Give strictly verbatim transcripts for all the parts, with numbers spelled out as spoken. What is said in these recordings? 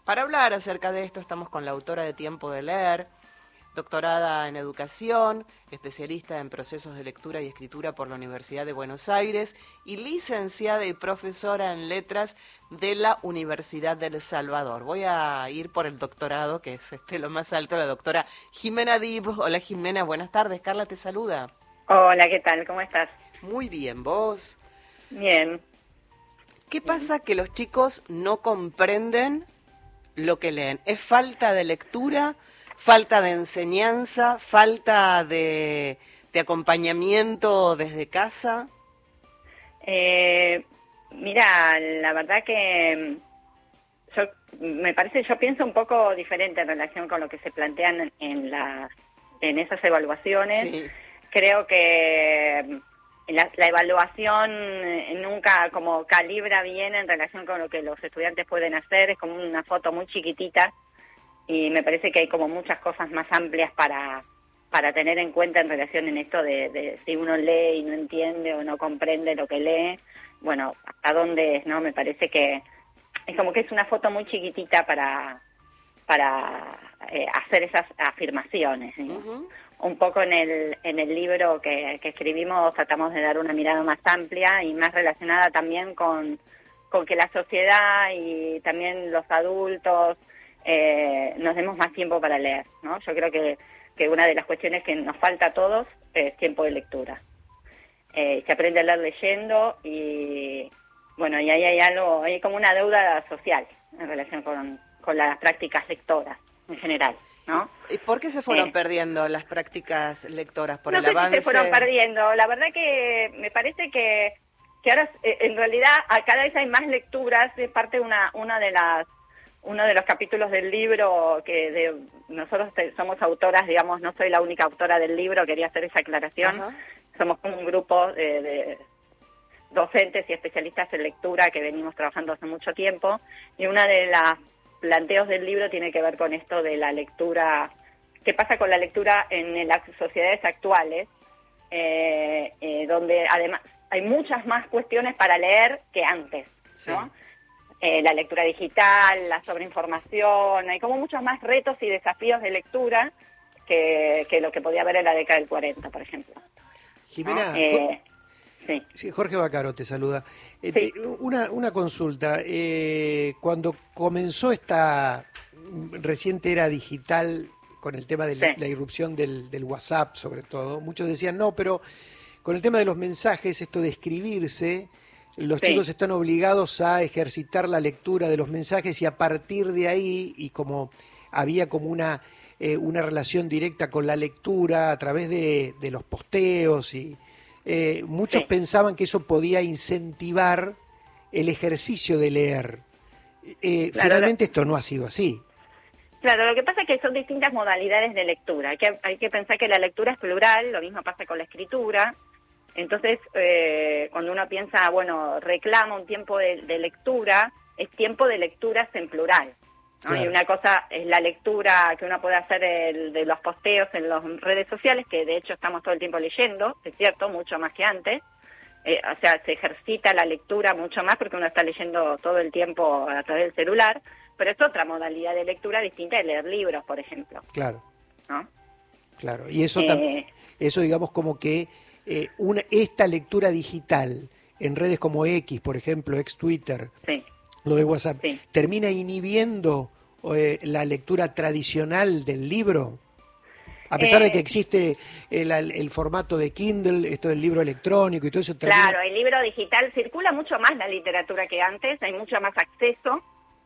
Para hablar acerca de esto estamos con la autora de Tiempo de Leer, doctorada en Educación, especialista en procesos de lectura y escritura por la Universidad de Buenos Aires y licenciada y profesora en Letras de la Universidad de El Salvador. Voy a ir por el doctorado, que es este lo más alto, la doctora Jimena Dib. Hola Jimena, buenas tardes. Carla te saluda. Hola, ¿qué tal? ¿Cómo estás? Muy bien, ¿vos? Bien. ¿Qué pasa que los chicos no comprenden lo que leen? ¿Es falta de lectura, falta de enseñanza, falta de, de acompañamiento desde casa? Eh, mira, la verdad que yo me parece, yo pienso un poco diferente en relación con lo que se plantean en la, en esas evaluaciones. Sí. Creo que la, la evaluación nunca como calibra bien en relación con lo que los estudiantes pueden hacer, es como una foto muy chiquitita y me parece que hay como muchas cosas más amplias para, para tener en cuenta en relación en esto de, de si uno lee y no entiende o no comprende lo que lee, bueno, hasta dónde es, ¿no? Me parece que es como que es una foto muy chiquitita para, para eh, hacer esas afirmaciones, ¿no? Uh-huh. Un poco en el en el libro que, que escribimos tratamos de dar una mirada más amplia y más relacionada también con, con que la sociedad y también los adultos eh, nos demos más tiempo para leer, ¿no? Yo creo que, que una de las cuestiones que nos falta a todos es tiempo de lectura. Eh, se aprende a leer leyendo y bueno, y ahí hay algo, hay como una deuda social en relación con, con las prácticas lectoras en general, ¿no? ¿Y por qué se fueron eh, perdiendo las prácticas lectoras? ¿Por no el sé avance? Si se fueron perdiendo. La verdad que me parece que, que ahora eh, en realidad a cada vez hay más lecturas. Es parte de una, una de las uno de los capítulos del libro que de, nosotros te, somos autoras, digamos, no soy la única autora del libro, quería hacer esa aclaración. Uh-huh. Somos como un grupo de, de docentes y especialistas en lectura que venimos trabajando hace mucho tiempo y una de las planteos del libro tiene que ver con esto de la lectura, qué pasa con la lectura en las sociedades actuales, eh, eh, donde además hay muchas más cuestiones para leer que antes, sí. ¿No? Eh, la lectura digital, la sobreinformación, hay como muchos más retos y desafíos de lectura que, que lo que podía haber en la década del cuarenta, por ejemplo. Jimena, ¿no? eh, sí. Sí, Jorge Bacaro te saluda. Eh, sí. te, una, una consulta. Eh, cuando comenzó esta reciente era digital, con el tema de la, sí. la irrupción del, del WhatsApp, sobre todo, muchos decían, no, pero con el tema de los mensajes, esto de escribirse, los sí. chicos están obligados a ejercitar la lectura de los mensajes y a partir de ahí, y como había como una, eh, una relación directa con la lectura a través de, de los posteos y... Eh, muchos sí. pensaban que eso podía incentivar el ejercicio de leer. Eh, claro, finalmente lo... esto no ha sido así. Claro, lo que pasa es que son distintas modalidades de lectura. Hay que, hay que pensar que la lectura es plural, lo mismo pasa con la escritura. Entonces, eh, cuando uno piensa, bueno, reclama un tiempo de, de lectura, es tiempo de lecturas en plural. ¿No? Claro. Y una cosa es la lectura que uno puede hacer el, de los posteos en las redes sociales, que de hecho estamos todo el tiempo leyendo, es cierto, mucho más que antes. Eh, o sea, se ejercita la lectura mucho más porque uno está leyendo todo el tiempo a través del celular, pero es otra modalidad de lectura distinta de leer libros, por ejemplo. Claro. ¿No? Claro, y eso, eh, eso digamos como que eh, una, esta lectura digital en redes como X, por ejemplo, ex Twitter, sí. lo de WhatsApp, sí. ¿termina inhibiendo eh, la lectura tradicional del libro? A pesar eh, de que existe el, el formato de Kindle, esto del libro electrónico y todo eso. Termina... Claro, el libro digital circula mucho más la literatura que antes, hay mucho más acceso.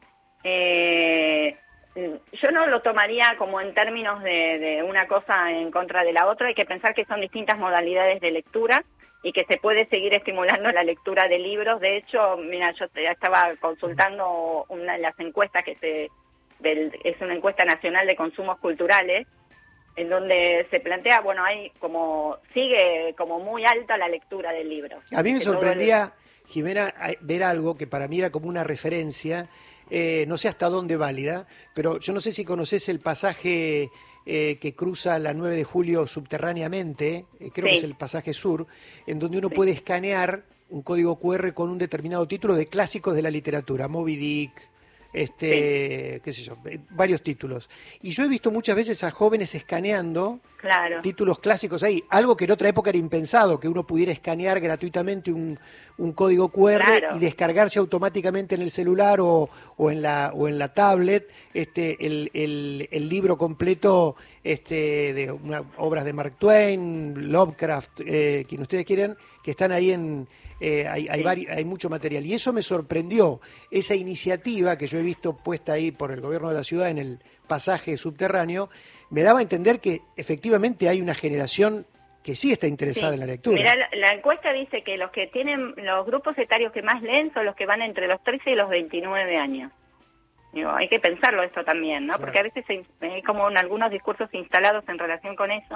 Eh, yo no lo tomaría como en términos de, de una cosa en contra de la otra, hay que pensar que son distintas modalidades de lectura y que se puede seguir estimulando la lectura de libros. De hecho, mira, yo estaba consultando una de las encuestas que se del, es una encuesta nacional de consumos culturales, en donde se plantea, bueno, hay como sigue como muy alta la lectura del libro. A mí me sorprendía, el... Jimena, ver algo que para mí era como una referencia, eh, no sé hasta dónde válida, pero yo no sé si conoces el pasaje eh, que cruza la nueve de julio subterráneamente, eh, creo sí. que es el pasaje sur, en donde uno sí. puede escanear un código cu erre con un determinado título de clásicos de la literatura, Moby Dick, este, sí. qué sé yo, varios títulos. Y yo he visto muchas veces a jóvenes escaneando claro. títulos clásicos ahí, algo que en otra época era impensado, que uno pudiera escanear gratuitamente un, un código cu erre claro. y descargarse automáticamente en el celular o, o en la o en la tablet este el, el, el libro completo este de una, obras de Mark Twain, Lovecraft, eh, quien ustedes quieran, que están ahí en eh, hay hay, sí. vari, hay mucho material y eso me sorprendió, esa iniciativa que yo he visto puesta ahí por el gobierno de la ciudad en el pasaje subterráneo, me daba a entender que efectivamente hay una generación que sí está interesada sí. en la lectura. Mirá, la, la encuesta dice que los que tienen, los grupos etarios que más leen son los que van entre los trece y los veintinueve años. Digo, hay que pensarlo esto también, ¿no? Claro. Porque a veces hay, hay como en algunos discursos instalados en relación con eso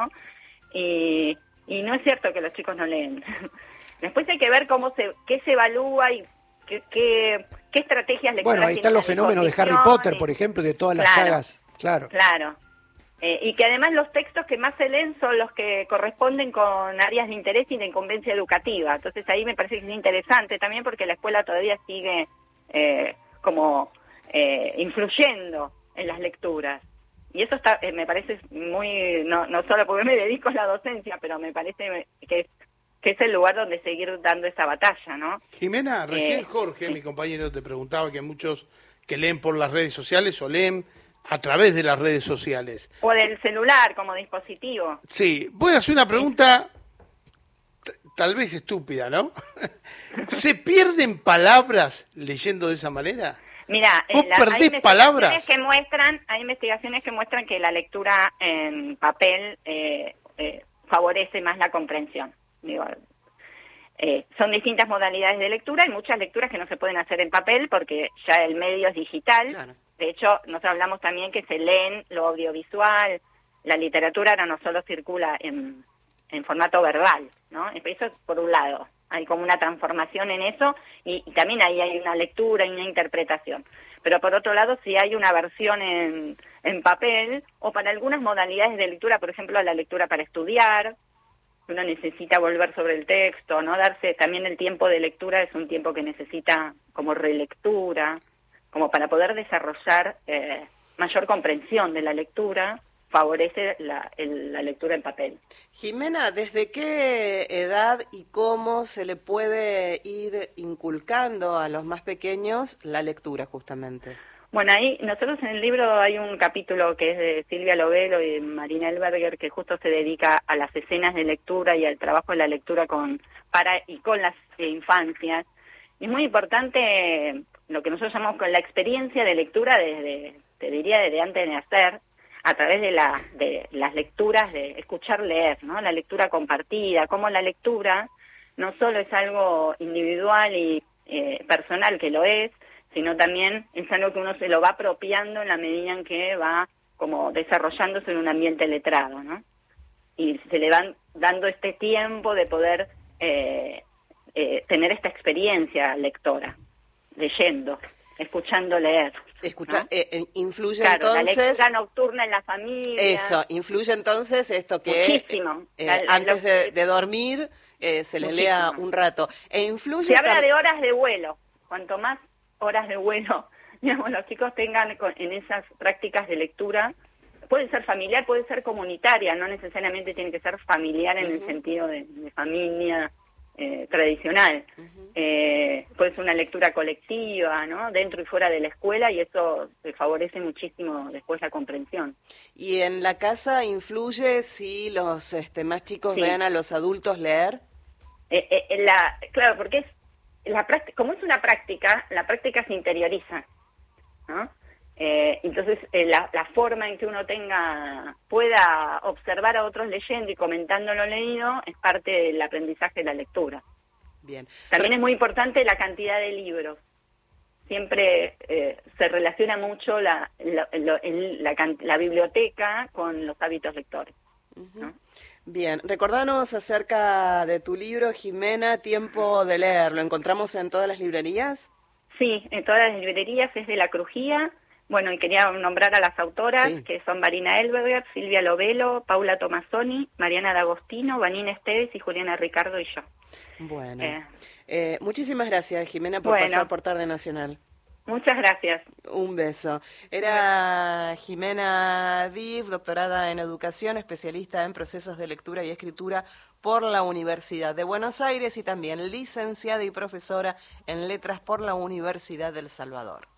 y, y no es cierto que los chicos no leen. Después hay que ver cómo se, qué se evalúa y qué, qué, qué estrategias lectoras. Bueno, ahí están los fenómenos de Harry Potter, y, por ejemplo, de todas las claro, sagas. Claro. Claro. Eh, y que además los textos que más se leen son los que corresponden con áreas de interés y de incumbencia educativa. Entonces ahí me parece que es interesante también porque la escuela todavía sigue eh, como eh, influyendo en las lecturas. Y eso está, eh, me parece muy, no, no solo porque me dedico a la docencia, pero me parece que es, que es el lugar donde seguir dando esa batalla, ¿no? Jimena, recién Eh, Jorge, sí. mi compañero, te preguntaba que muchos que leen por las redes sociales o leen a través de las redes sociales. O del celular como dispositivo. Sí, voy a hacer una pregunta t- tal vez estúpida, ¿no? ¿Se pierden palabras leyendo de esa manera? Mira, ¿Vos la, perdés hay palabras? investigaciones que muestran, hay investigaciones que muestran que la lectura en papel eh, eh, favorece más la comprensión. Digo, eh, son distintas modalidades de lectura, hay muchas lecturas que no se pueden hacer en papel porque ya el medio es digital. Claro. De hecho, nosotros hablamos también que se leen lo audiovisual, la literatura ahora no solo circula en, en formato verbal, ¿no? Eso es por un lado, hay como una transformación en eso y, y también ahí hay una lectura y una interpretación. Pero por otro lado, si hay una versión en, en papel o para algunas modalidades de lectura, por ejemplo, la lectura para estudiar, uno necesita volver sobre el texto, ¿no? Darse también el tiempo de lectura es un tiempo que necesita como relectura, como para poder desarrollar eh, mayor comprensión de la lectura, favorece la, el, la lectura en papel. Jimena, ¿desde qué edad y cómo se le puede ir inculcando a los más pequeños la lectura justamente? Bueno, ahí nosotros en el libro hay un capítulo que es de Silvia Lovelo y de Marina Elberger que justo se dedica a las escenas de lectura y al trabajo de la lectura con para y con las eh, infancias. Y es muy importante lo que nosotros llamamos con la experiencia de lectura desde, te diría, desde antes de nacer, a través de, la, de las lecturas, de escuchar leer, ¿no? La lectura compartida, como la lectura no solo es algo individual y eh, personal, que lo es, sino también es algo que uno se lo va apropiando en la medida en que va como desarrollándose en un ambiente letrado, ¿no? Y se le van dando este tiempo de poder eh, eh, tener esta experiencia lectora, leyendo, escuchando leer. Escucha, ¿no? eh, eh, influye claro, entonces... la lectura nocturna en la familia. Eso, influye entonces esto que Muchísimo. eh, La- la- antes de, de dormir eh, se le Muchísimo. lea un rato. E influye Se habla tam- de horas de vuelo. Cuanto más horas de vuelo, digamos, los chicos tengan con- en esas prácticas de lectura, puede ser familiar, puede ser comunitaria, no necesariamente tiene que ser familiar en Uh-huh. el sentido de, de familia eh, tradicional. Uh-huh. Eh, puede ser una lectura colectiva, ¿no? Dentro y fuera de la escuela, y eso eh, favorece muchísimo después la comprensión. ¿Y en la casa influye si los este, más chicos Sí. vean a los adultos leer? Eh, eh, la, claro, porque es la práctica, como es una práctica, la práctica se interioriza, ¿no? Eh, entonces, eh, la, la forma en que uno tenga pueda observar a otros leyendo y comentando lo leído es parte del aprendizaje de la lectura. Bien. También es muy importante la cantidad de libros. Siempre eh, se relaciona mucho la, la, lo- el- la, can- la biblioteca con los hábitos lectores, Ujú. ¿no? Bien, recordanos acerca de tu libro, Jimena, Tiempo de leer. ¿Lo encontramos en todas las librerías? Sí, en todas las librerías, es de La Crujía. Bueno, y quería nombrar a las autoras, Sí. que son Marina Elberger, Silvia Lovelo, Paula Tomasoni, Mariana D'Agostino, Vanina Esteves y Juliana Ricardo y yo. Bueno. Eh, Eh, muchísimas gracias, Jimena, por Bueno. pasar por Tarde Nacional. Muchas gracias. Un beso. Era Jimena Div, doctorada en educación, especialista en procesos de lectura y escritura por la Universidad de Buenos Aires y también licenciada y profesora en letras por la Universidad del Salvador.